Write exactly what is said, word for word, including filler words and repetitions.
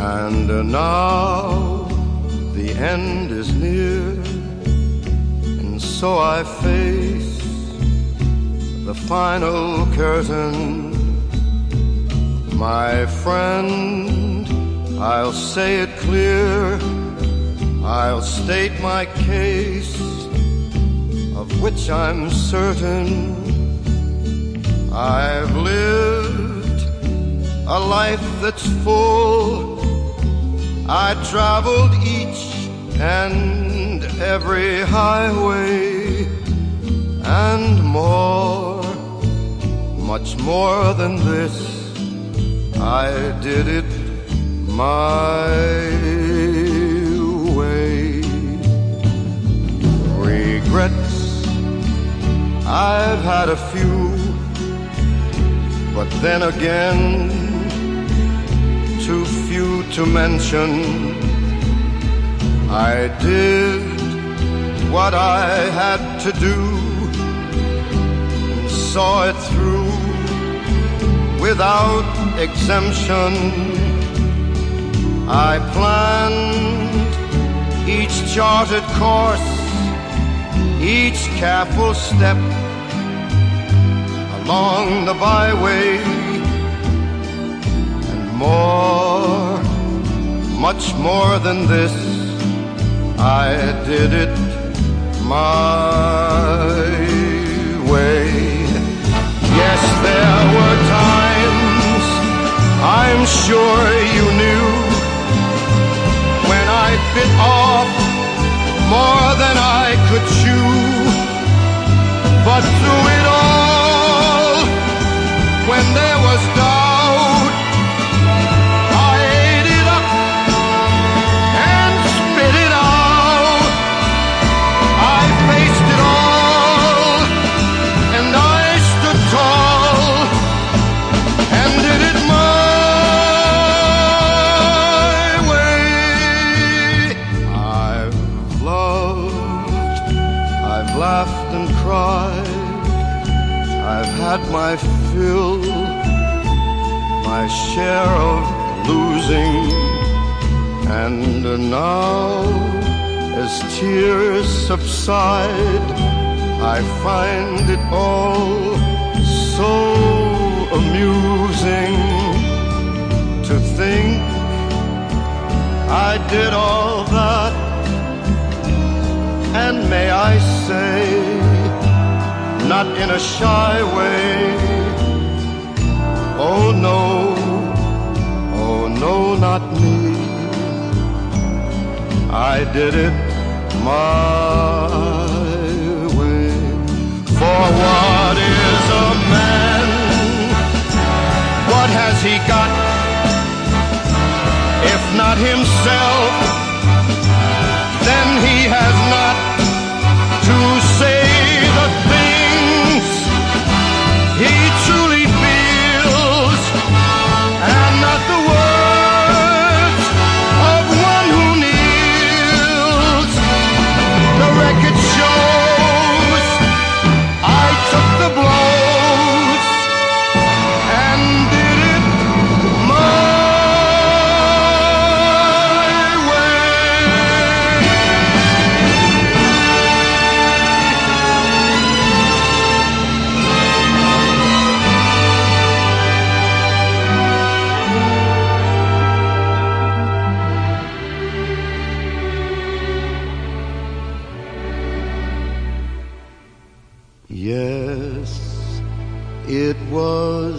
And now the end is near, and so I face the final curtain. My friend, I'll say it clear, I'll state my case, of which I'm certain. I've lived a life that's full. I traveled each and every highway, and more, much more than this, I did it my way. Regrets, I've had a few, but then again, too few to mention. I did what I had to do, and saw it through without exemption. I planned each charted course, each careful step along the byway, and more, much more than this, I did it my way. Yes, there were times, I'm sure you knew, when I bit off more than I could chew. But through it all, when there was doubt, I ate it up and spit it out. I faced it all, and I stood tall, and did it my way. I've loved, I've laughed and cried, I've had my fill, my share of losing, and now, as tears subside, I find it all so amusing to think I did all that, and may I say, not in a shy way, oh no, oh no, not me. I did it my way. For what is a man? What has he got, if not himself? Then he has not to say the things he truly feels, and not the words of one who kneels. The record shows I took the blows and did it my Yes, it was